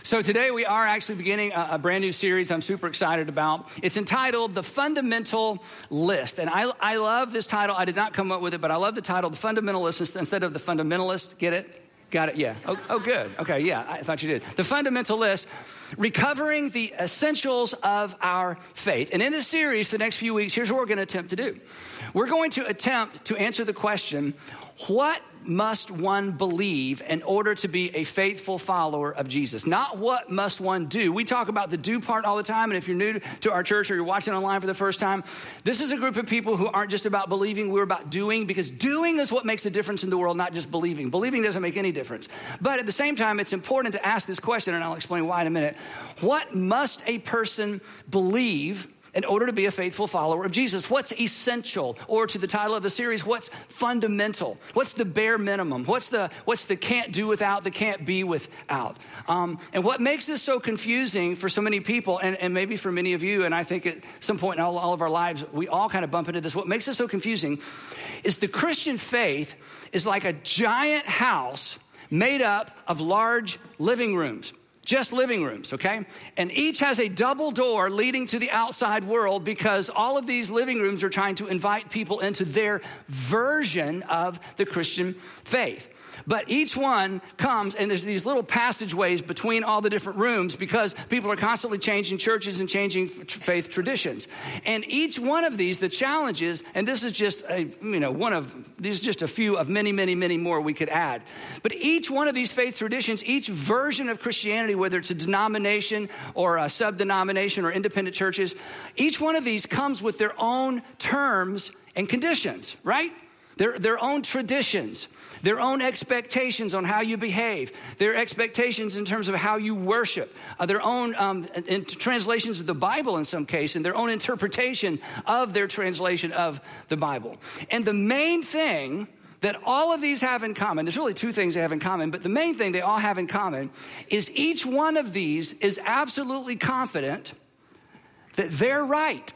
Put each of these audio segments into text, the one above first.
So today we are actually beginning a brand new series I'm super excited about. It's entitled The Fundamental List. And I love this title. I did not come up with it, but I love the title, The Fundamental List, instead of The Fundamentalist. Get it? Got it? Yeah. Oh, good. Okay, yeah, I thought you did. The Fundamental List, recovering the essentials of our faith. And in this series, the next few weeks, here's what we're going to attempt to do. We're going to attempt to answer the question, what must one believe in order to be a faithful follower of Jesus? Not what must one do. We talk about the do part all the time, and if you're new to our church or you're watching online for the first time, this is a group of people who aren't just about believing, we're about doing, because doing is what makes a difference in the world, not just believing. Believing doesn't make any difference. But at the same time, it's important to ask this question, and I'll explain why in a minute. What must a person believe in order to be a faithful follower of Jesus? What's essential? Or to the title of the series, what's fundamental? What's the bare minimum? What's the can't do without, the can't be without? And what makes this so confusing for so many people, and maybe for many of you, and I think at some point in all of our lives, we all kind of bump into this. What makes it so confusing is the Christian faith is like a giant house made up of large living rooms. Just living rooms, okay? And each has a double door leading to the outside world because all of these living rooms are trying to invite people into their version of the Christian faith. But each one comes, and there's these little passageways between all the different rooms because people are constantly changing churches and changing faith traditions. And each one of these, the challenge is, and this is just these just a few of many, many, many more we could add. But each one of these faith traditions, each version of Christianity, whether it's a denomination or a sub-denomination or independent churches, each one of these comes with their own terms and conditions, right? Their own traditions, their own expectations on how you behave, their expectations in terms of how you worship, their own translations of the Bible in some case, and their own interpretation of their translation of the Bible. And the main thing that all of these have in common, there's really two things they have in common, but the main thing they all have in common is each one of these is absolutely confident that they're right.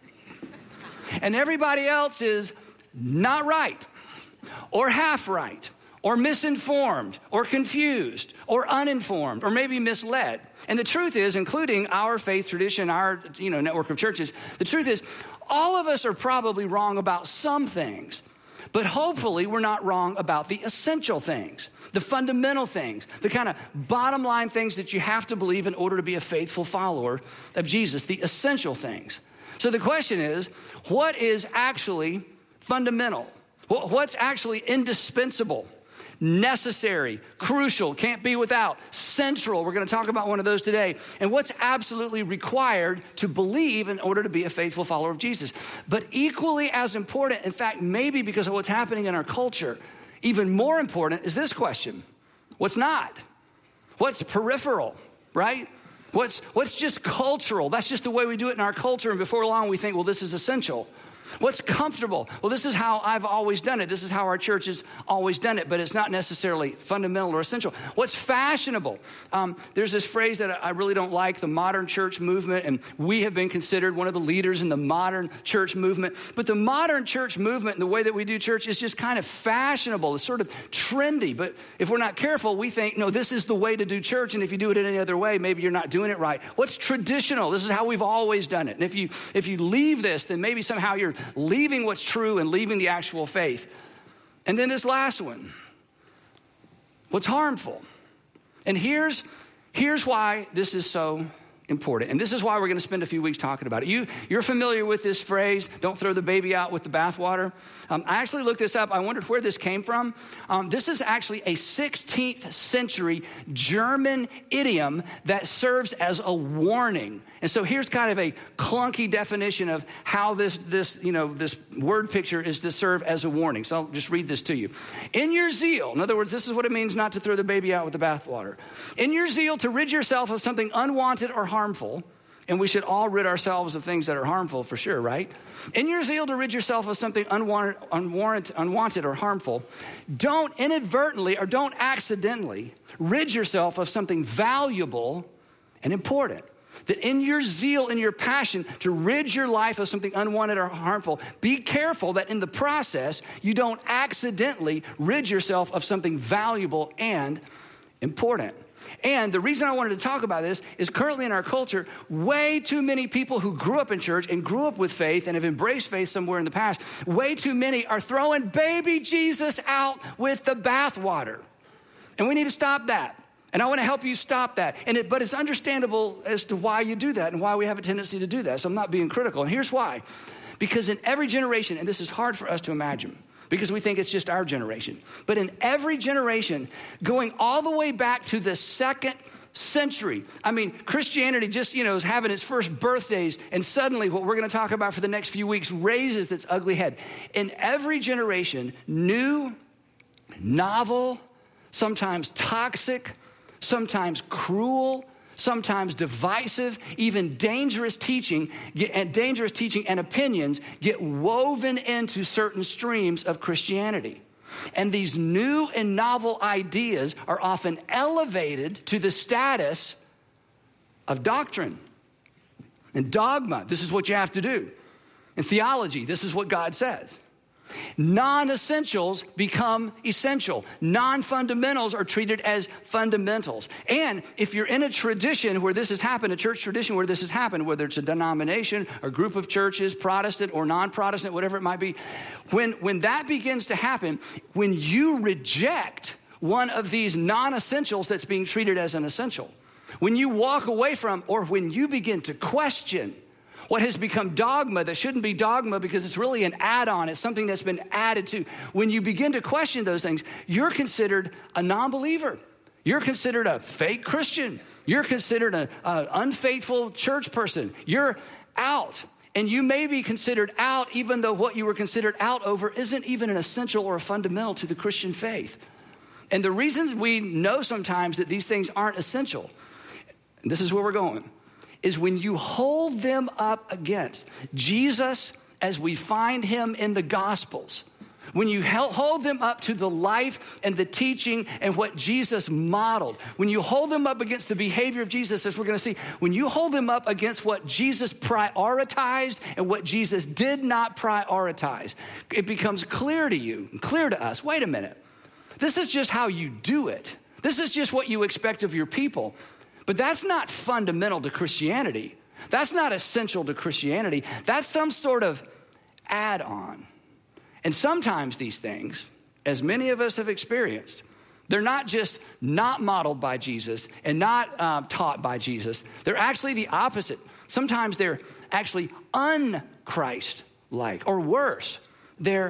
And everybody else is not right, or half right, or misinformed, or confused, or uninformed, or maybe misled. And the truth is, including our faith tradition, our network of churches, the truth is, all of us are probably wrong about some things, but hopefully we're not wrong about the essential things, the fundamental things, the kind of bottom line things that you have to believe in order to be a faithful follower of Jesus, the essential things. So the question is, what is actually fundamental? What's actually indispensable, necessary, crucial, can't be without, central? We're going to talk about one of those today. And what's absolutely required to believe in order to be a faithful follower of Jesus. But equally as important, in fact, maybe because of what's happening in our culture, even more important is this question. What's not? What's peripheral, right? What's just cultural? That's just the way we do it in our culture. And before long, we think, well, this is essential. What's comfortable? Well, this is how I've always done it. This is how our church has always done it, but it's not necessarily fundamental or essential. What's fashionable? There's this phrase that I really don't like, the modern church movement, and we have been considered one of the leaders in the modern church movement. But the modern church movement and the way that we do church is just kind of fashionable. It's sort of trendy, but if we're not careful, we think, no, this is the way to do church, and if you do it any other way, maybe you're not doing it right. What's traditional? This is how we've always done it. And if you leave this, then maybe somehow you're leaving what's true and leaving the actual faith. And then this last one, what's harmful? And here's why this is so important. And this is why we're going to spend a few weeks talking about it. You're familiar with this phrase, don't throw the baby out with the bathwater. I actually looked this up. I wondered where this came from. This is actually a 16th century German idiom that serves as a warning. And so here's kind of a clunky definition of how this word picture is to serve as a warning. So I'll just read this to you. In your zeal, in other words, this is what it means not to throw the baby out with the bathwater. In your zeal to rid yourself of something unwanted or harmful, and we should all rid ourselves of things that are harmful for sure, right? In your zeal to rid yourself of something unwanted or harmful, don't inadvertently or don't accidentally rid yourself of something valuable and important. That in your zeal, in your passion to rid your life of something unwanted or harmful, be careful that in the process, you don't accidentally rid yourself of something valuable and important. And the reason I wanted to talk about this is currently in our culture, way too many people who grew up in church and grew up with faith and have embraced faith somewhere in the past, way too many are throwing baby Jesus out with the bathwater. And we need to stop that. And I want to help you stop that. But it's understandable as to why you do that and why we have a tendency to do that. So I'm not being critical. And here's why. Because in every generation, and this is hard for us to imagine, because we think it's just our generation. But in every generation, going all the way back to the 2nd century, I mean, Christianity just, is having its first birthdays, and suddenly what we're going to talk about for the next few weeks raises its ugly head. In every generation, new, novel, sometimes toxic, sometimes cruel, sometimes divisive, even dangerous teaching and opinions get woven into certain streams of Christianity. And these new and novel ideas are often elevated to the status of doctrine and dogma. This is what you have to do. In theology, this is what God says. Non-essentials become essential. Non-fundamentals are treated as fundamentals. And if you're in a tradition where this has happened, a church tradition where this has happened, whether it's a denomination, a group of churches, Protestant or non-Protestant, whatever it might be, when that begins to happen, when you reject one of these non-essentials that's being treated as an essential, when you walk away from, or when you begin to question what has become dogma that shouldn't be dogma because it's really an add-on, it's something that's been added to. When you begin to question those things, you're considered a non-believer. You're considered a fake Christian. You're considered an unfaithful church person. You're out. And you may be considered out even though what you were considered out over isn't even an essential or a fundamental to the Christian faith. And the reasons we know sometimes that these things aren't essential, and this is where we're going, is when you hold them up against Jesus as we find him in the Gospels. When you hold them up to the life and the teaching and what Jesus modeled. When you hold them up against the behavior of Jesus, as we're going to see. When you hold them up against what Jesus prioritized and what Jesus did not prioritize, it becomes clear to you, clear to us, wait a minute. This is just how you do it. This is just what you expect of your people. But that's not fundamental to Christianity. That's not essential to Christianity. That's some sort of add-on. And sometimes these things, as many of us have experienced, they're not just not modeled by Jesus and not taught by Jesus. They're actually the opposite. Sometimes they're actually un-Christ-like, or worse, they're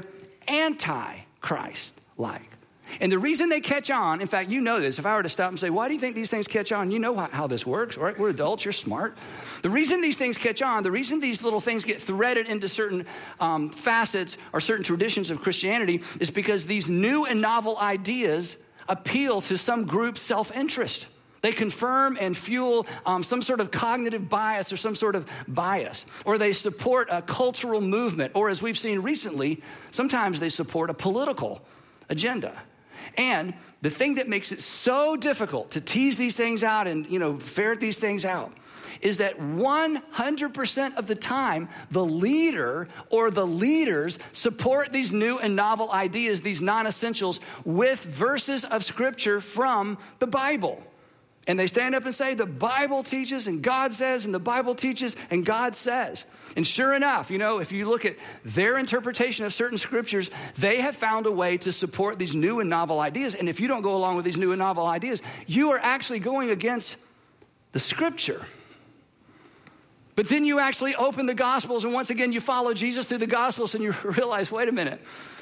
anti-Christ-like. And the reason they catch on, in fact, you know this. If I were to stop and say, why do you think these things catch on? You know how this works, right? We're adults, you're smart. The reason these things catch on, the reason these little things get threaded into certain facets or certain traditions of Christianity is because these new and novel ideas appeal to some group's self-interest. They confirm and fuel some sort of cognitive bias or some sort of bias. Or they support a cultural movement. Or as we've seen recently, sometimes they support a political agenda. And the thing that makes it so difficult to tease these things out and, ferret these things out is that 100% of the time, the leader or the leaders support these new and novel ideas, these non-essentials, with verses of scripture from the Bible. And they stand up and say, the Bible teaches and God says, and the Bible teaches and God says. And sure enough, if you look at their interpretation of certain scriptures, they have found a way to support these new and novel ideas. And if you don't go along with these new and novel ideas, you are actually going against the scripture. But then you actually open the Gospels, and once again, you follow Jesus through the Gospels, and you realize, wait a minute,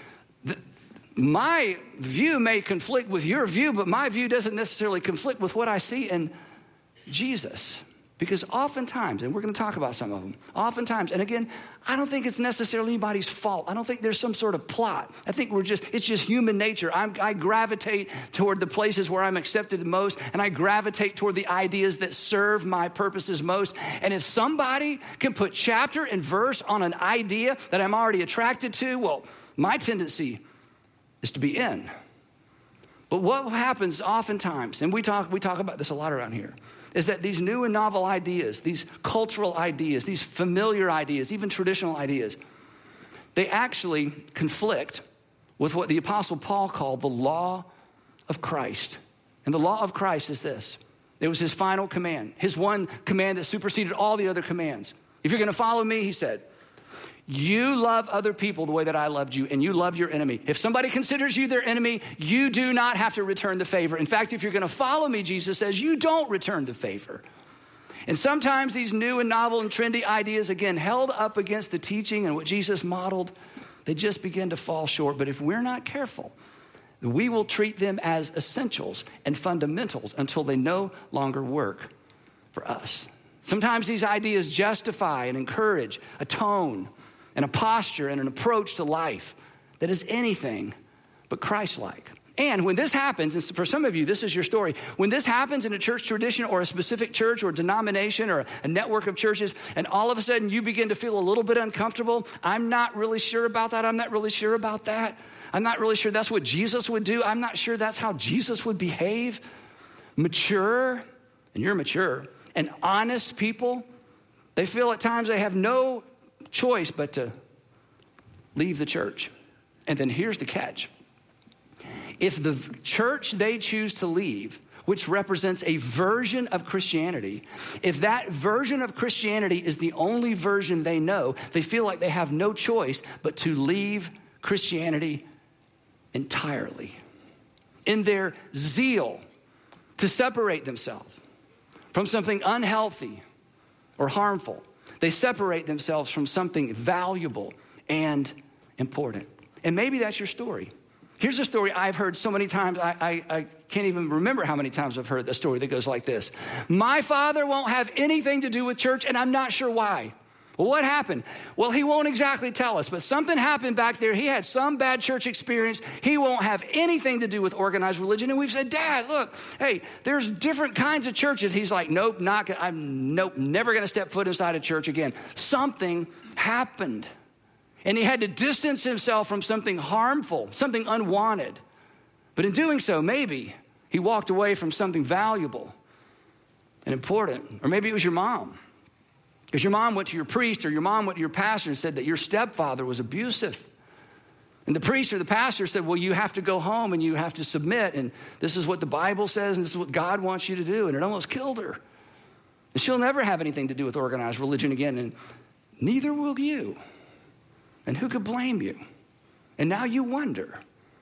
my view may conflict with your view, but my view doesn't necessarily conflict with what I see in Jesus. Because oftentimes, and we're going to talk about some of them, oftentimes, and again, I don't think it's necessarily anybody's fault. I don't think there's some sort of plot. I think it's just human nature. I gravitate toward the places where I'm accepted the most, and I gravitate toward the ideas that serve my purposes most. And if somebody can put chapter and verse on an idea that I'm already attracted to, well, my tendency is to be in. But what happens oftentimes, and we talk about this a lot around here, is that these new and novel ideas, these cultural ideas, these familiar ideas, even traditional ideas, they actually conflict with what the Apostle Paul called the law of Christ. And the law of Christ is this: It was his final command, his one command that superseded all the other commands. If you're gonna follow me, he said, you love other people the way that I loved you, and you love your enemy. If somebody considers you their enemy, you do not have to return the favor. In fact, if you're gonna follow me, Jesus says, you don't return the favor. And sometimes these new and novel and trendy ideas, again, held up against the teaching and what Jesus modeled, they just begin to fall short. But if we're not careful, we will treat them as essentials and fundamentals until they no longer work for us. Sometimes these ideas justify and encourage a tone and a posture and an approach to life that is anything but Christ-like. And when this happens, and for some of you, this is your story, when this happens in a church tradition or a specific church or denomination or a network of churches, and all of a sudden you begin to feel a little bit uncomfortable, I'm not really sure about that, I'm not really sure about that, I'm not really sure that's what Jesus would do, I'm not sure that's how Jesus would behave. Mature, and you're mature, and honest people, they feel at times they have no choice but to leave the church. And then here's the catch. If the church they choose to leave, which represents a version of Christianity, if that version of Christianity is the only version they know, they feel like they have no choice but to leave Christianity entirely. In their zeal to separate themselves from something unhealthy or harmful, they separate themselves from something valuable and important. And maybe that's your story. Here's a story I've heard so many times, I can't even remember how many times I've heard the story that goes like this. My father won't have anything to do with church, and I'm not sure why. Well, what happened? Well, he won't exactly tell us, but something happened back there. He had some bad church experience. He won't have anything to do with organized religion. And we've said, Dad, look, hey, there's different kinds of churches. He's like, nope, never going to step foot inside a church again. Something happened. And he had to distance himself from something harmful, something unwanted. But in doing so, maybe he walked away from something valuable and important. Or maybe it was your mom. Because your mom went to your priest or your mom went to your pastor and said that your stepfather was abusive. And the priest or the pastor said, well, you have to go home and you have to submit. And this is what the Bible says and this is what God wants you to do. And it almost killed her. And she'll never have anything to do with organized religion again. And neither will you. And who could blame you? And now you wonder,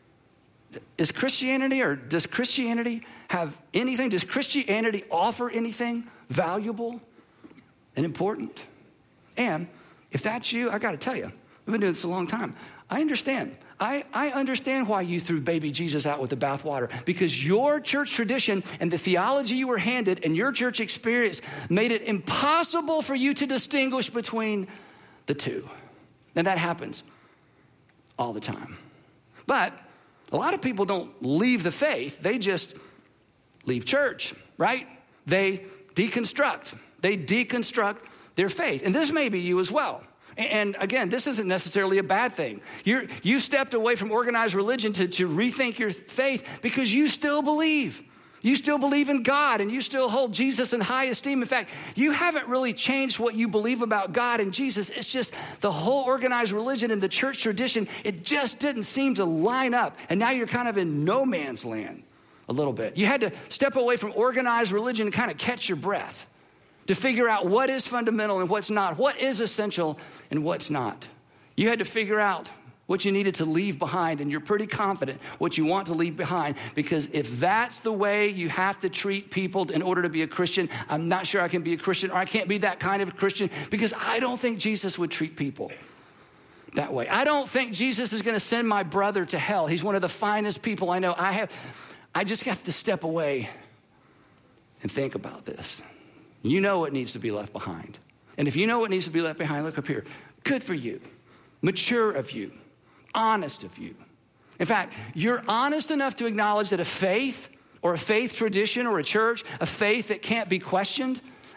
is Christianity or does Christianity have anything? Does Christianity offer anything valuable and important? And if that's you, I got to tell you, I've been doing this a long time. I understand. I understand why you threw baby Jesus out with the bathwater, because your church tradition and the theology you were handed and your church experience made it impossible for you to distinguish between the two. And that happens all the time. But a lot of people don't leave the faith. They just leave church, right? They deconstruct. They deconstruct their faith. And this may be you as well. And again, this isn't necessarily a bad thing. You stepped away from organized religion to rethink your faith because you still believe. You still believe in God and you still hold Jesus in high esteem. In fact, you haven't really changed what you believe about God and Jesus. It's just the whole organized religion and the church tradition, it just didn't seem to line up. And now you're kind of in no man's land a little bit. You had to step away from organized religion and kind of catch your breath to figure out what is fundamental and what's not, what is essential and what's not. You had to figure out what you needed to leave behind, and you're pretty confident what you want to leave behind, because if that's the way you have to treat people in order to be a Christian, I'm not sure I can be a Christian, or I can't be that kind of a Christian, because I don't think Jesus would treat people that way. I don't think Jesus is going to send my brother to hell. He's one of the finest people I know. I just have to step away and think about this. You know what needs to be left behind. And if you know what needs to be left behind, look up here. Good for you. Mature of you. Honest of you. In fact, you're honest enough to acknowledge that a faith or a faith tradition or a church, a faith that can't be questioned,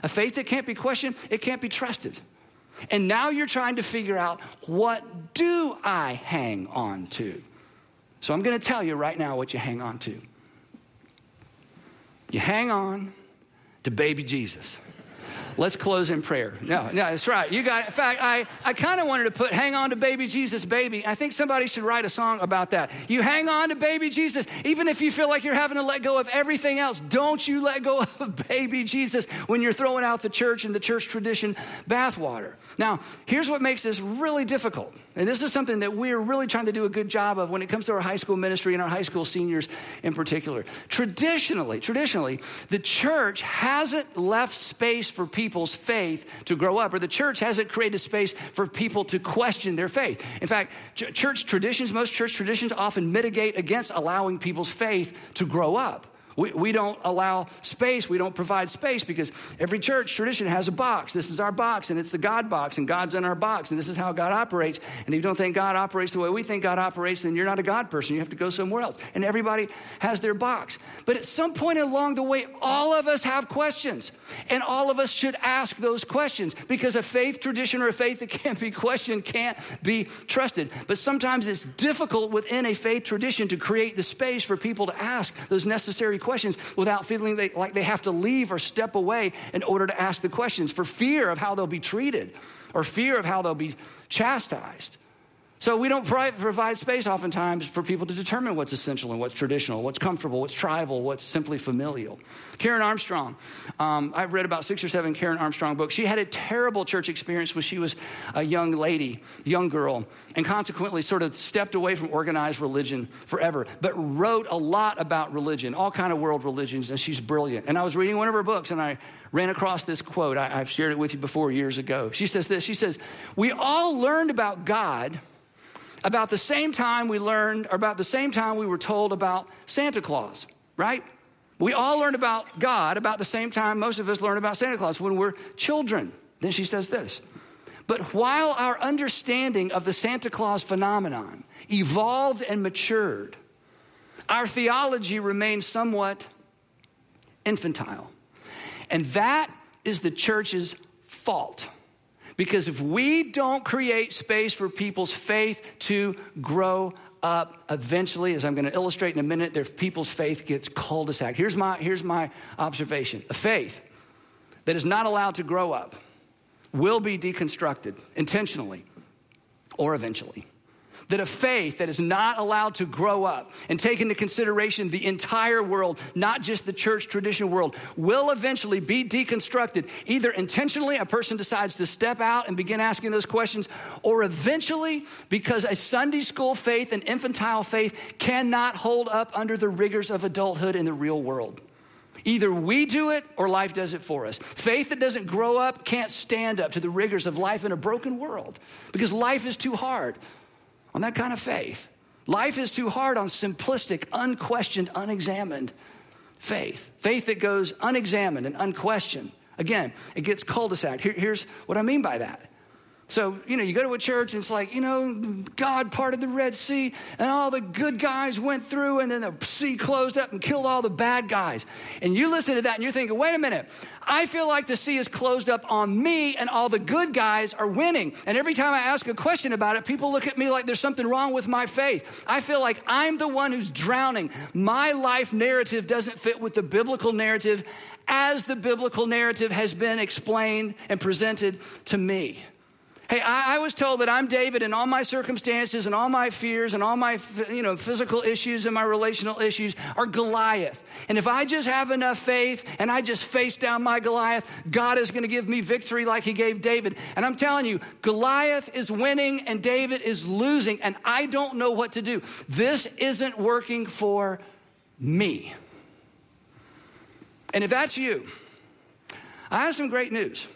it can't be trusted. And now you're trying to figure out, what do I hang on to? So I'm going to tell you right now what you hang on to. You hang on to baby Jesus. Let's close in prayer. No, that's right. You got it. In fact, I kind of wanted to put hang on to baby Jesus, baby. I think somebody should write a song about that. You hang on to baby Jesus. Even if you feel like you're having to let go of everything else, don't you let go of baby Jesus when you're throwing out the church and the church tradition bathwater. Now, here's what makes this really difficult. And this is something that we're really trying to do a good job of when it comes to our high school ministry and our high school seniors in particular. Traditionally, the church hasn't left space for people's faith to grow up, or the church hasn't created space for people to question their faith. In fact, most church traditions often mitigate against allowing people's faith to grow up. We don't allow space. We don't provide space because every church tradition has a box. This is our box, and it's the God box, and God's in our box, and this is how God operates. And if you don't think God operates the way we think God operates, then you're not a God person. You have to go somewhere else. And everybody has their box. But at some point along the way, all of us have questions, and all of us should ask those questions because a faith tradition or a faith that can't be questioned can't be trusted. But sometimes it's difficult within a faith tradition to create the space for people to ask those necessary questions without feeling like they have to leave or step away in order to ask the questions for fear of how they'll be treated or fear of how they'll be chastised. So we don't provide space oftentimes for people to determine what's essential and what's traditional, what's comfortable, what's tribal, what's simply familial. Karen Armstrong, I've read about 6 or 7 Karen Armstrong books. She had a terrible church experience when she was a young girl, and consequently sort of stepped away from organized religion forever, but wrote a lot about religion, all kind of world religions, and she's brilliant. And I was reading one of her books, and I ran across this quote. I've shared it with you before years ago. She says this, she says, "We all learned about God about the same time we were told about Santa Claus, right? We all learned about God about the same time most of us learn about Santa Claus when we're children." Then she says this, "But while our understanding of the Santa Claus phenomenon evolved and matured, our theology remained somewhat infantile. And that is the church's fault. Because if we don't create space for people's faith to grow up, eventually, as I'm going to illustrate in a minute, their people's faith gets cul-de-sac. Here's my observation. A faith that is not allowed to grow up will be deconstructed intentionally or eventually. That a faith that is not allowed to grow up and take into consideration the entire world, not just the church tradition world, will eventually be deconstructed. Either intentionally, a person decides to step out and begin asking those questions, or eventually, because a Sunday school faith, an infantile faith, cannot hold up under the rigors of adulthood in the real world. Either we do it or life does it for us. Faith that doesn't grow up can't stand up to the rigors of life in a broken world because life is too hard on that kind of faith. Life is too hard on simplistic, unquestioned, unexamined faith. Faith that goes unexamined and unquestioned. Again, it gets cul-de-sac. Here's what I mean by that. So, you go to a church and it's like, God parted the Red Sea and all the good guys went through and then the sea closed up and killed all the bad guys. And you listen to that and you're thinking, wait a minute, I feel like the sea is closed up on me and all the good guys are winning. And every time I ask a question about it, people look at me like there's something wrong with my faith. I feel like I'm the one who's drowning. My life narrative doesn't fit with the biblical narrative as the biblical narrative has been explained and presented to me. Hey, I was told that I'm David and all my circumstances and all my fears and all my physical issues and my relational issues are Goliath. And if I just have enough faith and I just face down my Goliath, God is going to give me victory like he gave David. And I'm telling you, Goliath is winning and David is losing, and I don't know what to do. This isn't working for me. And if that's you, I have some great news.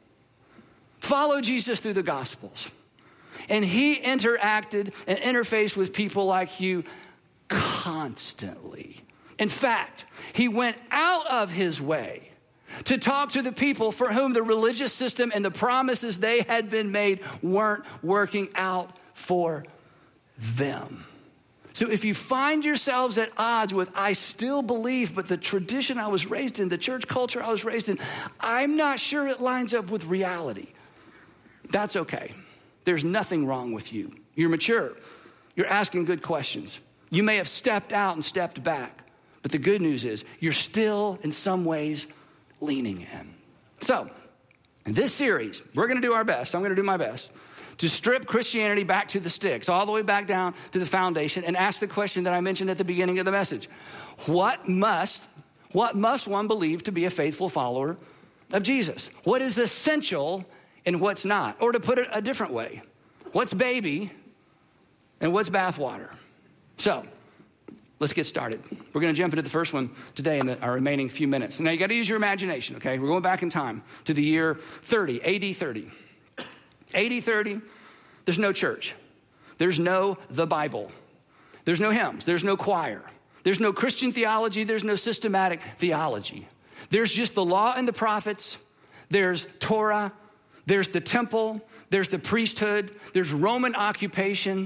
Follow Jesus through the Gospels. And he interacted and interfaced with people like you constantly. In fact, he went out of his way to talk to the people for whom the religious system and the promises they had been made weren't working out for them. So if you find yourselves at odds with, I still believe, but the tradition I was raised in, the church culture I was raised in, I'm not sure it lines up with reality. That's okay. There's nothing wrong with you. You're mature. You're asking good questions. You may have stepped out and stepped back, but the good news is you're still in some ways leaning in. So In this series, we're going to do our best. I'm going to do my best to strip Christianity back to the sticks, all the way back down to the foundation, and ask the question that I mentioned at the beginning of the message. What must one believe to be a faithful follower of Jesus? What is essential and what's not? Or to put it a different way, what's baby and what's bathwater? So let's get started. We're going to jump into the first one today in our remaining few minutes. Now, you got to use your imagination, okay? We're going back in time to the year 30, AD 30. AD 30, there's no church. There's no the Bible. There's no hymns. There's no choir. There's no Christian theology. There's no systematic theology. There's just the law and the prophets. There's Torah. There's the temple. There's the priesthood. There's Roman occupation.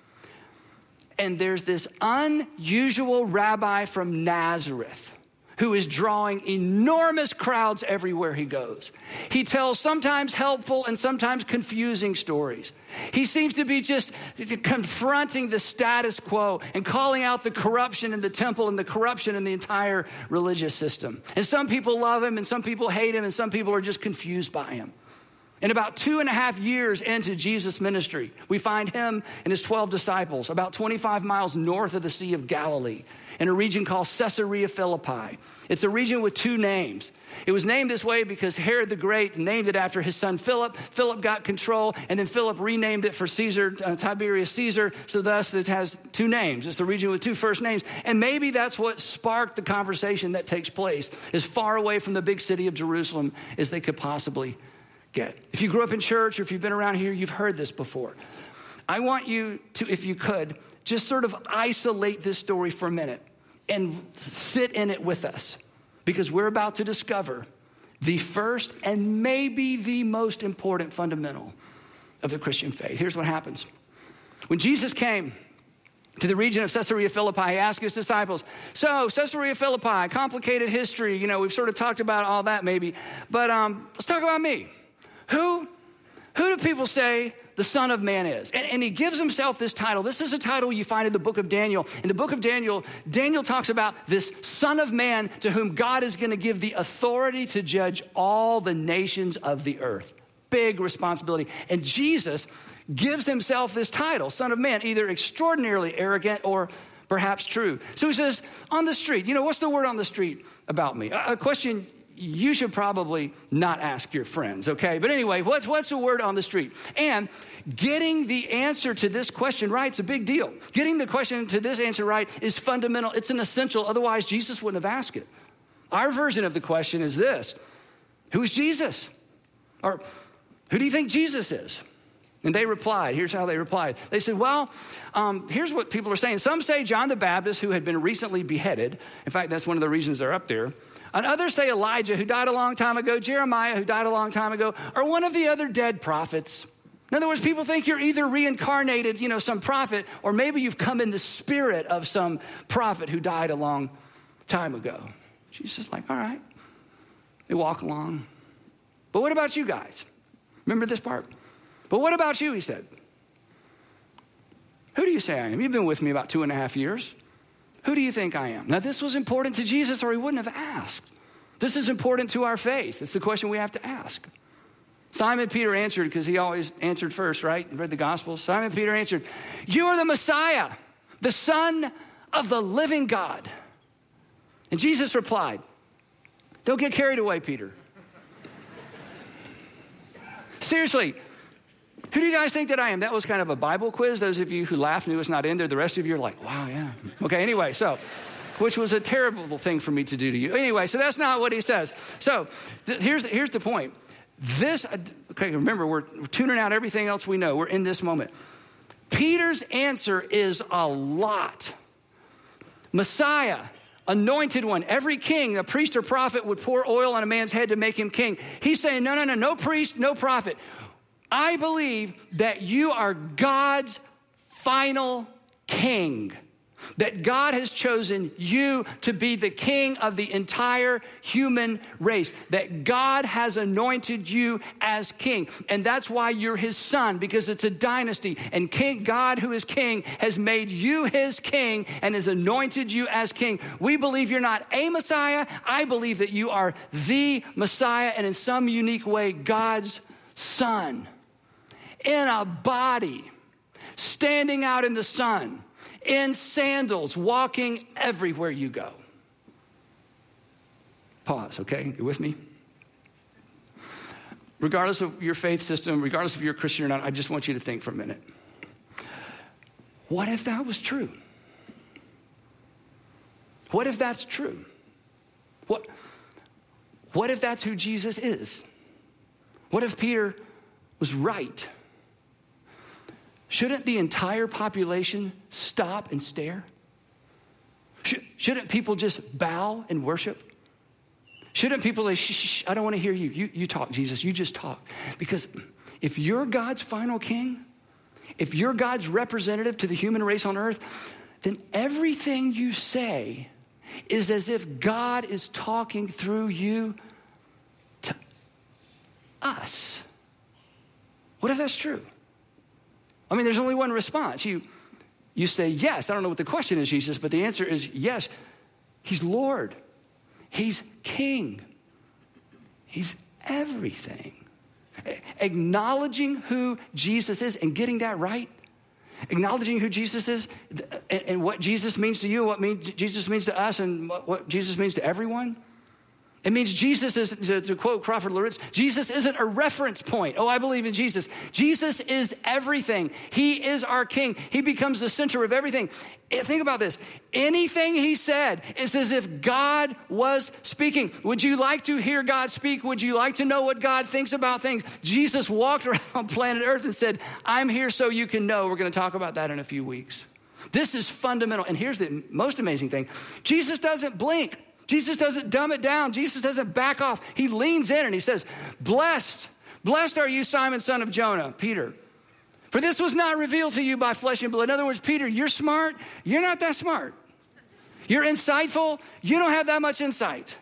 And there's this unusual rabbi from Nazareth who is drawing enormous crowds everywhere he goes. He tells sometimes helpful and sometimes confusing stories. He seems to be just confronting the status quo and calling out the corruption in the temple and the corruption in the entire religious system. And some people love him and some people hate him and some people are just confused by him. And about 2.5 years into Jesus' ministry, we find him and his 12 disciples about 25 miles north of the Sea of Galilee in a region called Caesarea Philippi. It's a region with 2 names. It was named this way because Herod the Great named it after his son Philip. Philip got control, and then Philip renamed it for Caesar, Tiberius Caesar, so thus it has 2 names. It's the region with 2 first names. And maybe that's what sparked the conversation that takes place as far away from the big city of Jerusalem as they could possibly get. If you grew up in church or if you've been around here, you've heard this before. I want you to, if you could, just sort of isolate this story for a minute and sit in it with us, because we're about to discover the first and maybe the most important fundamental of the Christian faith. Here's what happens. When Jesus came to the region of Caesarea Philippi, he asked his disciples, so Caesarea Philippi, complicated history, we've sort of talked about all that maybe, but let's talk about me. Who do people say the Son of Man is? And he gives himself this title. This is a title you find in the book of Daniel. In the book of Daniel, Daniel talks about this Son of Man to whom God is going to give the authority to judge all the nations of the earth. Big responsibility. And Jesus gives himself this title, Son of Man, either extraordinarily arrogant or perhaps true. So he says, on the street, what's the word on the street about me? A question you should probably not ask your friends, okay? But anyway, what's the word on the street? And getting the answer to this question right is a big deal. Getting the question to this answer right is fundamental. It's an essential. Otherwise, Jesus wouldn't have asked it. Our version of the question is this: who's Jesus? Or who do you think Jesus is? And they replied, here's how they replied. They said, well, here's what people are saying. Some say John the Baptist, who had been recently beheaded. In fact, that's one of the reasons they're up there. And others say Elijah, who died a long time ago, Jeremiah, who died a long time ago, or one of the other dead prophets. In other words, people think you're either reincarnated, some prophet, or maybe you've come in the spirit of some prophet who died a long time ago. Jesus is like, all right. They walk along. But what about you guys? Remember this part? But what about you, he said. Who do you say I am? You've been with me about 2.5 years. Who do you think I am? Now, this was important to Jesus or he wouldn't have asked. This is important to our faith. It's the question we have to ask. Simon Peter answered, because he always answered first, right? You read the Gospels. Simon Peter answered, you are the Messiah, the Son of the living God. And Jesus replied, don't get carried away, Peter. Seriously, who do you guys think that I am? That was kind of a Bible quiz. Those of you who laughed knew it was not in there. The rest of you are like, wow, yeah. Okay, anyway, which was a terrible thing for me to do to you. Anyway, so that's not what he says. So here's the point. Remember, we're tuning out everything else we know. We're in this moment. Peter's answer is a lot. Messiah, anointed one. Every king, a priest or prophet, would pour oil on a man's head to make him king. He's saying, no priest, no prophet. I believe that you are God's final king. that God has chosen you to be the king of the entire human race, that God has anointed you as king. And that's why you're his son, because it's a dynasty. And God, who is king, has made you his king and has anointed you as king. We believe you're not a Messiah. I believe that you are the Messiah, and in some unique way, God's son in a body, standing out in the sun, in sandals, walking everywhere you go. Pause, okay? You with me? Regardless of your faith system, regardless if you're a Christian or not, I just want you to think for a minute. What if that was true? What if that's true? What if that's who Jesus is? What if Peter was right? Shouldn't the entire population stop and stare? Shouldn't people just bow and worship? Shouldn't people say, shh, I don't want to hear you. You talk, Jesus, you just talk. Because if you're God's final king, if you're God's representative to the human race on earth, then everything you say is as if God is talking through you to us. What if that's true? I mean, there's only one response. You say yes. I don't know what the question is, Jesus, but the answer is yes. He's Lord. He's King. He's everything. Acknowledging who Jesus is and getting that right, acknowledging who Jesus is and what Jesus means to you, what Jesus means to us, and what Jesus means to everyone. It means Jesus is, to quote Crawford Loritz, Jesus isn't a reference point. Oh, I believe in Jesus. Jesus is everything. He is our king. He becomes the center of everything. Think about this. Anything he said is as if God was speaking. Would you like to hear God speak? Would you like to know what God thinks about things? Jesus walked around planet Earth and said, I'm here so you can know. We're going to talk about that in a few weeks. This is fundamental. And here's the most amazing thing. Jesus doesn't blink. Jesus doesn't dumb it down. Jesus doesn't back off. He leans in and he says, blessed are you, Simon, son of Jonah, Peter. For this was not revealed to you by flesh and blood. In other words, Peter, you're smart. You're not that smart. You're insightful. You don't have that much insight.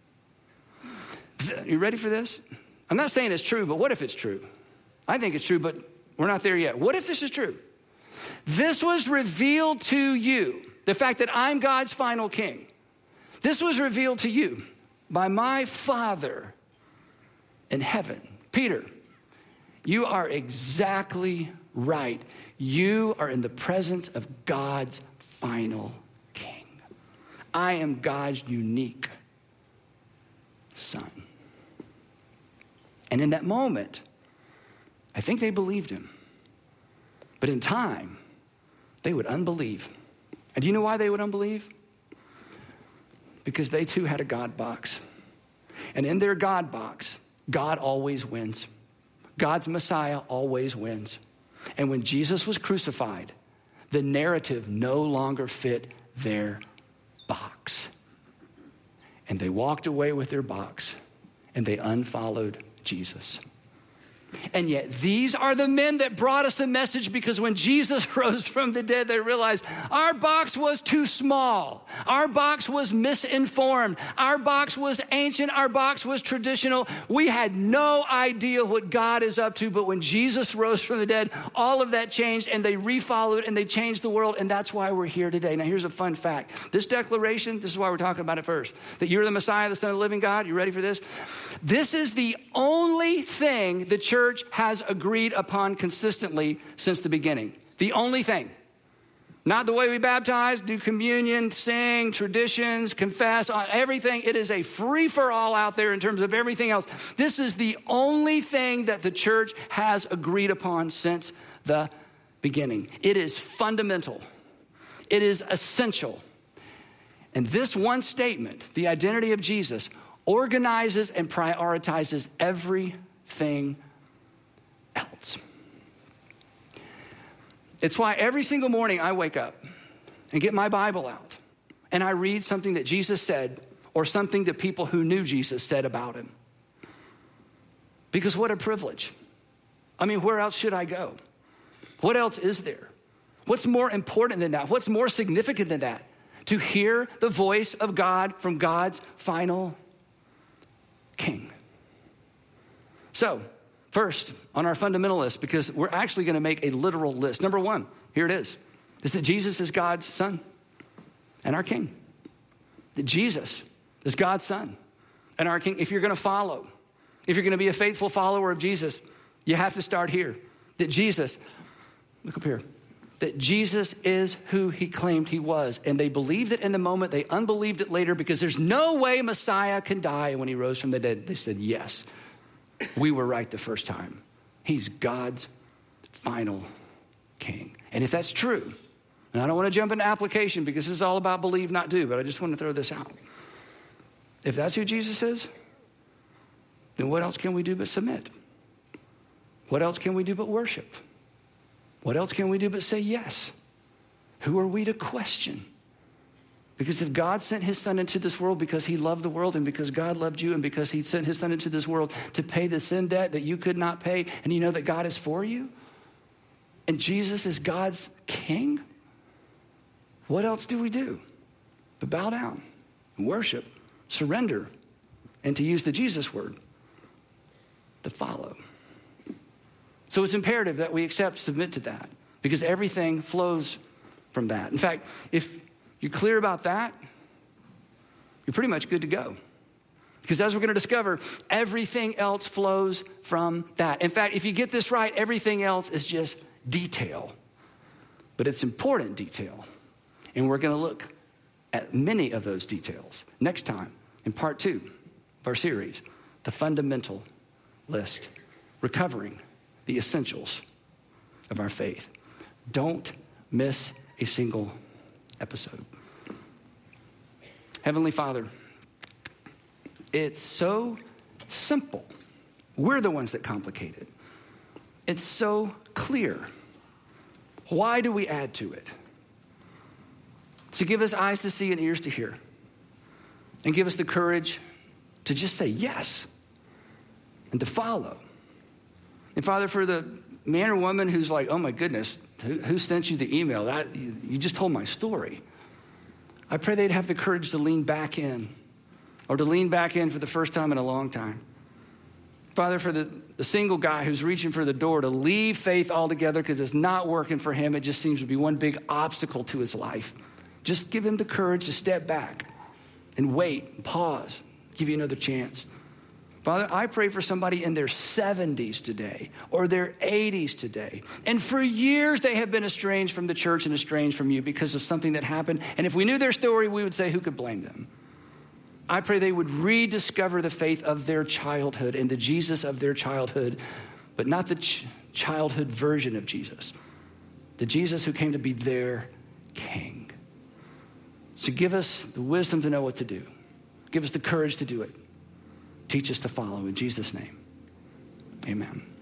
You ready for this? I'm not saying it's true, but what if it's true? I think it's true, but we're not there yet. What if this is true? This was revealed to you, the fact that I'm God's final king. This was revealed to you by my Father in heaven. Peter, you are exactly right. You are in the presence of God's final king. I am God's unique son. And in that moment, I think they believed him. But in time, they would unbelieve. And do you know why they would unbelieve? Because they too had a God box. And in their God box, God always wins. God's Messiah always wins. And when Jesus was crucified, the narrative no longer fit their box. And they walked away with their box and they unfollowed Jesus. And yet these are the men that brought us the message, because when Jesus rose from the dead, they realized our box was too small. Our box was misinformed. Our box was ancient. Our box was traditional. We had no idea what God is up to. But when Jesus rose from the dead, all of that changed, and they refollowed and they changed the world. And that's why we're here today. Now, here's a fun fact. This declaration, this is why we're talking about it first, that you're the Messiah, the Son of the living God. You ready for this? This is the only thing the church has agreed upon consistently since the beginning. The only thing. Not the way we baptize, do communion, sing, traditions, confess, everything. It is a free-for-all out there in terms of everything else. This is the only thing that the church has agreed upon since the beginning. It is fundamental. It is essential. And this one statement, the identity of Jesus, organizes and prioritizes everything else. It's why every single morning I wake up and get my Bible out and I read something that Jesus said, or something that people who knew Jesus said about him. Because what a privilege. I mean, where else should I go? What else is there? What's more important than that? What's more significant than that? To hear the voice of God from God's final king. So, first on our fundamental list, because we're actually going to make a literal list. Number one, here it is that Jesus is God's son and our king. That Jesus is God's son and our king. If you're going to follow, if you're going to be a faithful follower of Jesus, you have to start here. That Jesus, look up here, that Jesus is who he claimed he was. And they believed it in the moment. They unbelieved it later because there's no way Messiah can die. And when he rose from the dead, they said, yes, we were right the first time. He's God's final king. And if that's true, and I don't want to jump into application because this is all about believe, not do, but I just want to throw this out. If that's who Jesus is, then what else can we do but submit? What else can we do but worship? What else can we do but say yes? Who are we to question? Because if God sent his son into this world because he loved the world and because God loved you and because he sent his son into this world to pay the sin debt that you could not pay, and you know that God is for you, and Jesus is God's king, what else do we do but bow down and worship, surrender, and to use the Jesus word, to follow? So it's imperative that we accept, submit to that, because everything flows from that. In fact, if you're clear about that, you're pretty much good to go. Because as we're going to discover, everything else flows from that. In fact, if you get this right, everything else is just detail. But it's important detail. And we're going to look at many of those details next time in part 2 of our series, The Fundamental List, Recovering the Essentials of Our Faith. Don't miss a single episode. Heavenly Father, it's so simple. We're the ones that complicate it. It's so clear. Why do we add to it? To give us eyes to see and ears to hear, and give us the courage to just say yes and to follow. And Father, for the man or woman who's like, oh my goodness, who sent you the email? You just told my story. I pray they'd have the courage to lean back in, or to lean back in for the first time in a long time. Father, for the single guy who's reaching for the door to leave faith altogether because it's not working for him, it just seems to be one big obstacle to his life. Just give him the courage to step back and wait, and pause, give you another chance. Father, I pray for somebody in their 70s today or their 80s today. And for years they have been estranged from the church and estranged from you because of something that happened. And if we knew their story, we would say, who could blame them? I pray they would rediscover the faith of their childhood and the Jesus of their childhood, but not the childhood version of Jesus, the Jesus who came to be their king. So give us the wisdom to know what to do. Give us the courage to do it. Teach us to follow in Jesus' name. Amen.